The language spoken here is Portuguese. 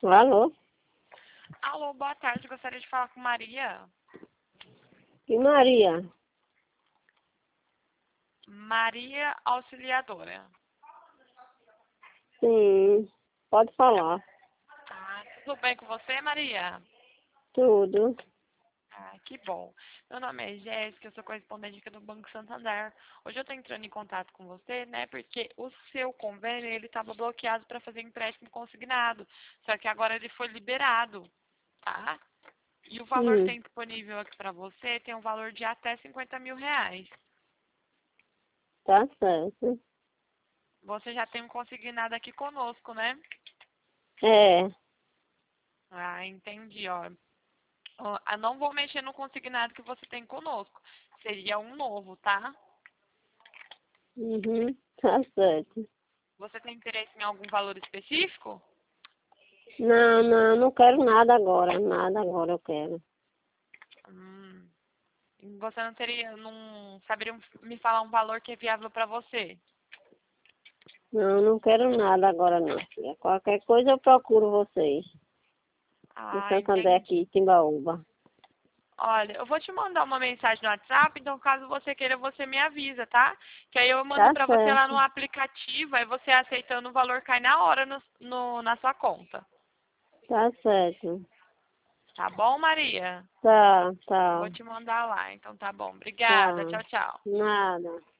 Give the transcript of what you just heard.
Alô? Alô, boa tarde. Gostaria de falar com Maria. Que Maria? Maria Auxiliadora. Sim, pode falar. Tá. Tudo bem com você, Maria? Tudo. Ah, que bom. Meu nome é Jéssica, eu sou correspondente aqui do Banco Santander. Hoje eu estou entrando em contato com você, né, porque o seu convênio, ele estava bloqueado para fazer empréstimo consignado. Só que agora ele foi liberado, tá? E o valor que Hum, tem disponível aqui para você tem um valor de até R$ 50.000. tá certo. Você já tem um consignado aqui conosco, né? É. Ah, entendi, ó. Ó, eu não vou mexer no consignado que você tem conosco. Seria um novo, tá? Uhum, tá certo. Você tem interesse em algum valor específico? Não quero nada agora. Nada agora eu quero. Hum, você não saberia me falar um valor que é viável para você? Não quero nada agora não, filha. Qualquer coisa eu procuro vocês. No Ah, Santander aqui, entendi. Timbaúba. Olha, eu vou te mandar uma mensagem no WhatsApp, então caso você queira, você me avisa, tá? Que aí eu mando Tá para você lá no certo. aplicativo, aí você aceitando o valor cai na hora na sua conta. Tá certo. Tá bom, Maria? Tá, Eu vou tá, te mandar lá, então tá bom. Obrigada, tá. tchau, tchau. Nada.